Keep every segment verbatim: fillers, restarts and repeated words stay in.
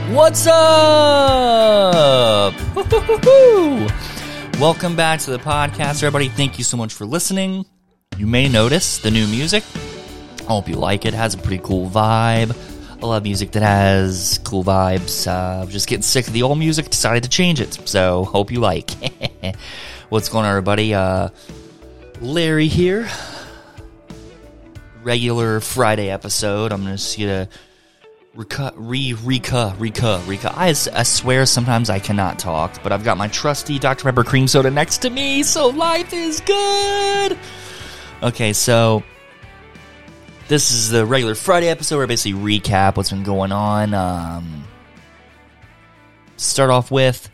What's up? Woo-hoo-hoo-hoo. Welcome back to the podcast, everybody. Thank you so much for listening. You may notice the new music. I hope you like it. It has a pretty cool vibe. I love music that has cool vibes. Uh, I'm just getting sick of the old music. Decided to change it. So, hope you like. What's going on, everybody? Uh, Larry here. Regular Friday episode. I'm just going to Reca, re, reca, reca, reca. I, I swear sometimes I cannot talk, but I've got my trusty Doctor Pepper cream soda next to me, so life is good. Okay, so this is the regular Friday episode where I basically recap what's been going on. Um, start off with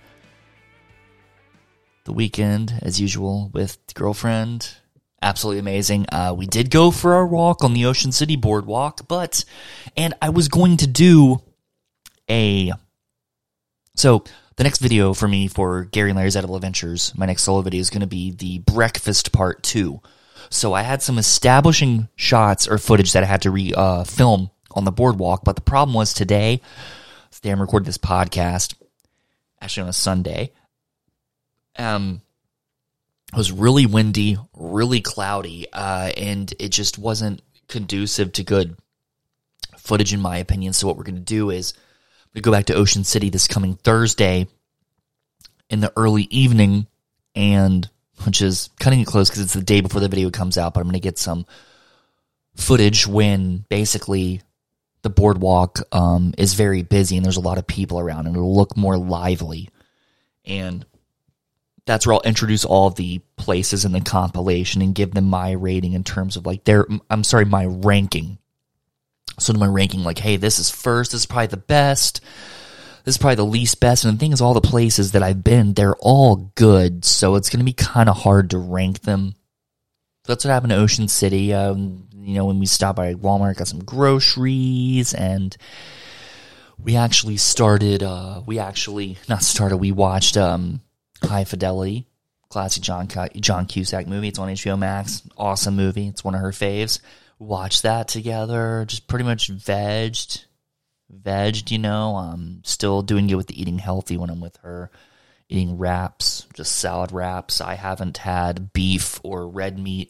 the weekend, as usual, with the girlfriend. Absolutely amazing. Uh, we did go for our walk on the Ocean City Boardwalk, but, and I was going to do a, so the next video for me for Gary and Larry's Edible Adventures, my next solo video is going to be the breakfast part two. So I had some establishing shots or footage that I had to re, uh, film on the boardwalk, but the problem was today, today I'm recording this podcast, actually on a Sunday, um, it was really windy, really cloudy, uh, and it just wasn't conducive to good footage, in my opinion. So what we're going to do is we go back to Ocean City this coming Thursday in the early evening, and which is cutting it close because it's the day before the video comes out. But I'm going to get some footage when basically the boardwalk um, is very busy and there's a lot of people around, and it'll look more lively. And that's where I'll introduce all the places in the compilation and give them my rating in terms of like their, I'm sorry, my ranking. So to my ranking, like, hey, this is first, this is probably the best, this is probably the least best. And the thing is, all the places that I've been, they're all good. So it's going to be kind of hard to rank them. That's what happened to Ocean City. Um, you know, when we stopped by Walmart, got some groceries, and we actually started, uh, we actually, not started, we watched, um, High Fidelity, classic John John Cusack movie. It's on H B O Max. Awesome movie. It's one of her faves. Watched that together. Just pretty much vegged. Vegged, you know. Um, still doing good with the eating healthy when I'm with her. Eating wraps, just salad wraps. I haven't had beef or red meat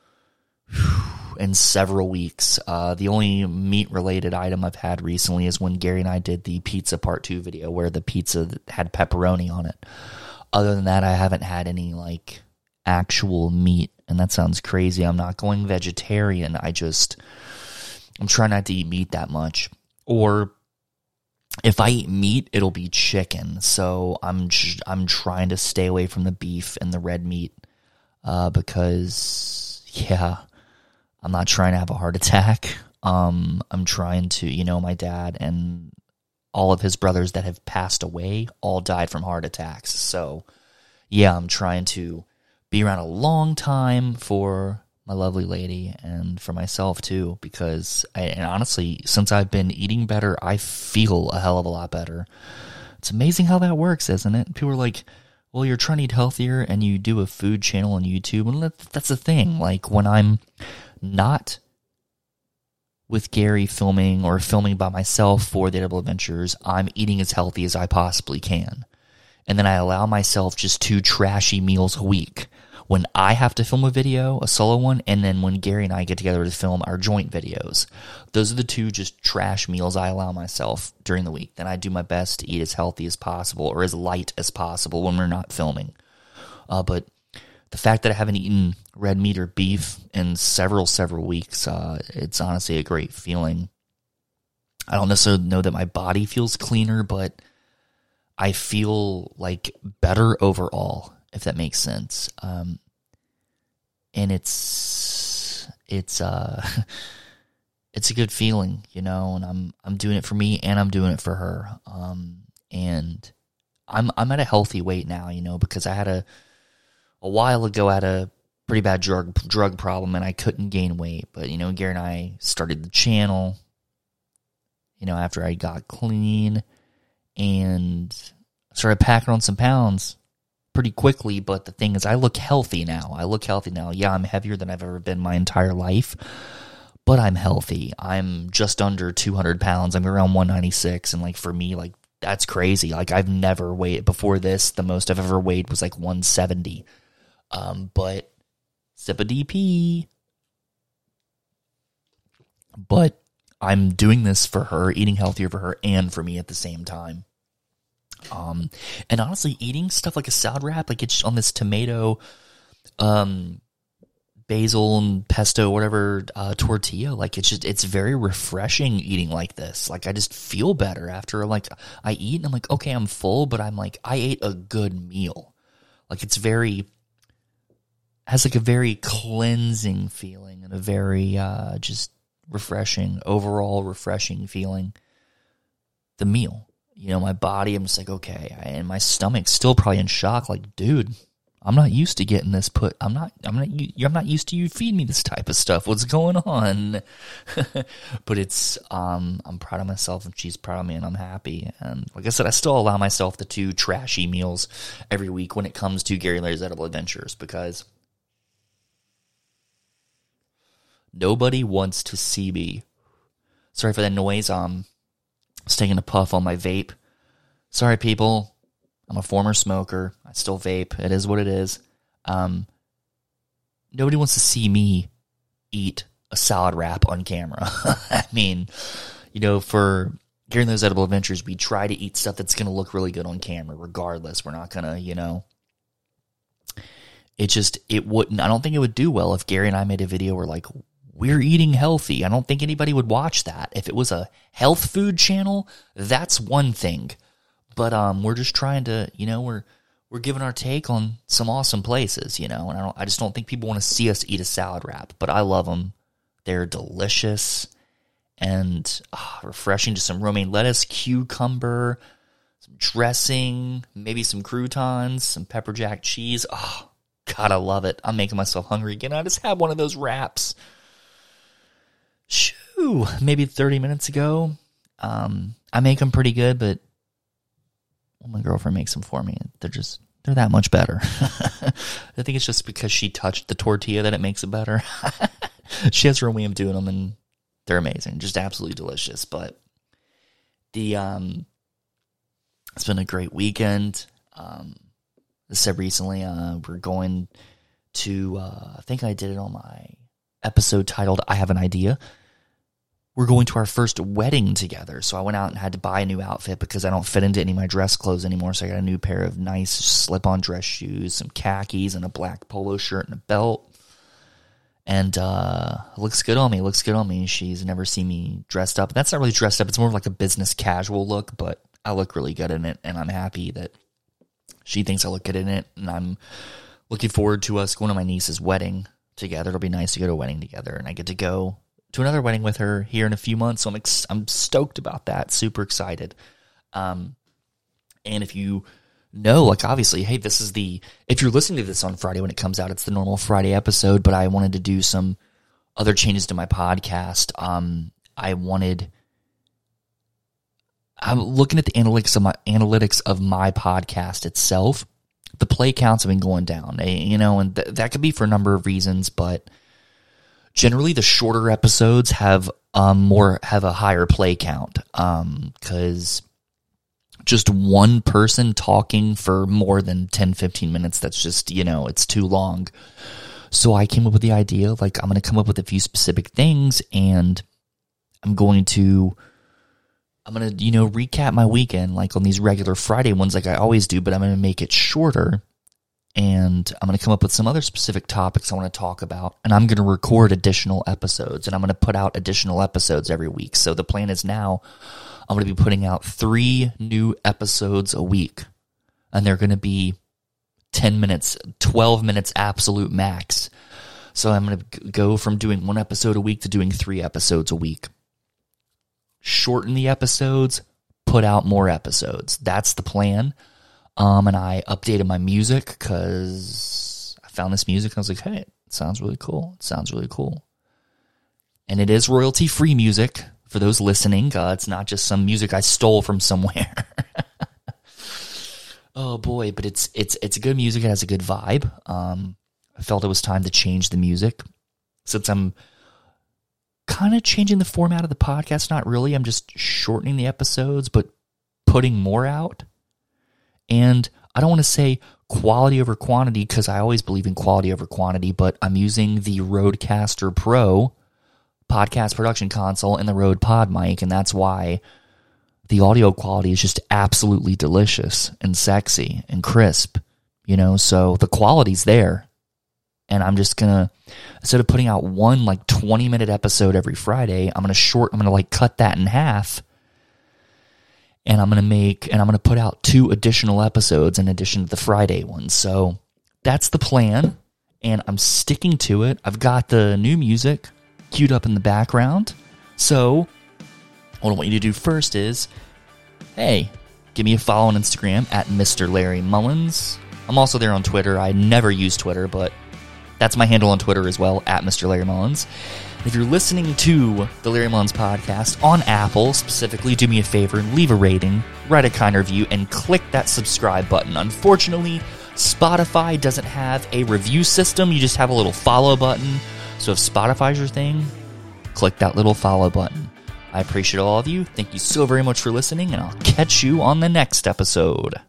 in several weeks. Uh, the only meat-related item I've had recently is when Gary and I did the pizza part two video where the pizza had pepperoni on it. Other than that, I haven't had any, like, actual meat, and that sounds crazy. I'm not going vegetarian. I just, I'm trying not to eat meat that much. Or if I eat meat, it'll be chicken. So I'm I'm trying to stay away from the beef and the red meat uh, because, yeah, I'm not trying to have a heart attack. Um, I'm trying to, you know, my dad and all of his brothers that have passed away all died from heart attacks. So, yeah, I'm trying to be around a long time for my lovely lady and for myself, too, because, I, and honestly, since I've been eating better, I feel a hell of a lot better. It's amazing how that works, isn't it? People are like, well, you're trying to eat healthier and you do a food channel on YouTube, and that, that's the thing. Like, when I'm not with Gary filming or filming by myself for the Edible Adventures, I'm eating as healthy as I possibly can. And then I allow myself just two trashy meals a week. When I have to film a video, a solo one, and then when Gary and I get together to film our joint videos. Those are the two just trash meals I allow myself during the week. Then I do my best to eat as healthy as possible or as light as possible when we're not filming. Uh, but the fact that I haven't eaten red meat or beef in several, several weeks, uh, it's honestly a great feeling. I don't necessarily know that my body feels cleaner, but I feel like better overall, if that makes sense. Um, and it's, it's, uh, it's a good feeling, you know, and I'm, I'm doing it for me and I'm doing it for her. Um, and I'm, I'm at a healthy weight now, you know, because I had a, a while ago I had a pretty bad drug, drug problem and I couldn't gain weight. But, you know, Gary and I started the channel, you know, after I got clean and started packing on some pounds pretty quickly. But the thing is, I look healthy now. I look healthy now. Yeah, I'm heavier than I've ever been my entire life, but I'm healthy. I'm just under two hundred pounds. I'm around one ninety-six, and like for me, like that's crazy. Like, I've never weighed, before this, the most I've ever weighed was like one seventy. Um, but, sip of D P. But I'm doing this for her, eating healthier for her and for me at the same time. Um, and honestly, eating stuff like a salad wrap, like it's on this tomato, um, basil and pesto, whatever, uh, tortilla, like it's just, it's very refreshing eating like this. Like, I just feel better after, like, I eat and I'm like, okay, I'm full, but I'm like, I ate a good meal. Like, it's very, has like a very cleansing feeling and a very, uh, just refreshing, overall refreshing feeling. The meal. You know, my body, I'm just like, okay, and my stomach's still probably in shock. Like, dude, I'm not used to getting this put. I'm not. I'm not. I'm not used to you feeding me this type of stuff. What's going on? But it's. Um, I'm proud of myself, and she's proud of me, and I'm happy. And like I said, I still allow myself the two trashy meals every week when it comes to Gary and Larry's Edible Adventures, because nobody wants to see me. Sorry for that noise. Um. I was taking a puff on my vape. Sorry, people. I'm a former smoker. I still vape. It is what it is. Um, nobody wants to see me eat a salad wrap on camera. I mean, you know, for Gary and Those Edible Adventures, we try to eat stuff that's going to look really good on camera regardless. We're not going to, you know. It just, it wouldn't, I don't think it would do well if Gary and I made a video where, like, we're eating healthy. I don't think anybody would watch that. If it was a health food channel, that's one thing. But um, we're just trying to, you know, we're we're giving our take on some awesome places, you know. And I don't, I just don't think people want to see us eat a salad wrap. But I love them. They're delicious and uh, refreshing. Just some romaine lettuce, cucumber, some dressing, maybe some croutons, some pepper jack cheese. Oh, God, I love it. I'm making myself hungry again. I just had one of those wraps. Shoo, maybe thirty minutes ago. Um, I make them pretty good, but well, my girlfriend makes them for me. They're just, they're that much better. I think it's just because she touched the tortilla that it makes it better. She has her own way of doing them, and they're amazing. Just absolutely delicious. But the, um, it's been a great weekend. Um, as I said recently, uh, we're going to, uh, I think I did it on my episode titled I Have an Idea. We're going to our first wedding together. So I went out and had to buy a new outfit because I don't fit into any of my dress clothes anymore. So I got a new pair of nice slip-on dress shoes, some khakis, and a black polo shirt and a belt. And uh, it looks good on me. It looks good on me. She's never seen me dressed up. That's not really dressed up. It's more of like a business casual look, but I look really good in it. And I'm happy that she thinks I look good in it. And I'm looking forward to us going to my niece's wedding together. It'll be nice to go to a wedding together, and I get to go to another wedding with her here in a few months. So I'm ex- I'm stoked about that. Super excited. Um, and if you know, like, obviously, hey, this is the, if you're listening to this on Friday when it comes out, it's the normal Friday episode, but I wanted to do some other changes to my podcast. Um, I wanted, I'm looking at the analytics of my analytics of my podcast itself. The play counts have been going down, you know, and th- that could be for a number of reasons, but generally the shorter episodes have um more have a higher play count, um because just one person talking for more than ten, fifteen minutes, that's just, you know, it's too long. So I came up with the idea, like, I'm going to come up with a few specific things, and I'm going to I'm going to, you know, recap my weekend like on these regular Friday ones like I always do, but I'm going to make it shorter, and I'm going to come up with some other specific topics I want to talk about, and I'm going to record additional episodes, and I'm going to put out additional episodes every week. So the plan is now I'm going to be putting out three new episodes a week, and they're going to be ten minutes, twelve minutes absolute max. So I'm going to go from doing one episode a week to doing three episodes a week. Shorten the episodes, put out more episodes. That's the plan. Um, and I updated my music because I found this music and I was like, hey, it sounds really cool. It sounds really cool. And it is royalty-free music for those listening. Uh, it's not just some music I stole from somewhere. Oh boy, but it's it's it's good music. It has a good vibe. Um, I felt it was time to change the music since I'm kind of changing the format of the podcast. Not really. I'm just shortening the episodes, but putting more out. And I don't want to say quality over quantity because I always believe in quality over quantity, but I'm using the Rodecaster Pro podcast production console and the Rode Pod mic, and that's why the audio quality is just absolutely delicious and sexy and crisp, you know, so the quality's there. And I'm just going to, instead of putting out one like twenty minute episode every Friday, I'm going to short, I'm going to like cut that in half. And I'm going to make, and I'm going to put out two additional episodes in addition to the Friday ones. So that's the plan, and I'm sticking to it. I've got the new music queued up in the background. So what I want you to do first is, hey, give me a follow on Instagram at Mister Larry Mullins. I'm also there on Twitter. I never use Twitter, but that's my handle on Twitter as well, at Mister Larry Mullins. If you're listening to the Larry Mullins podcast on Apple, specifically, do me a favor and leave a rating, write a kind review, and click that subscribe button. Unfortunately, Spotify doesn't have a review system. You just have a little follow button. So if Spotify's your thing, click that little follow button. I appreciate all of you. Thank you so very much for listening, and I'll catch you on the next episode.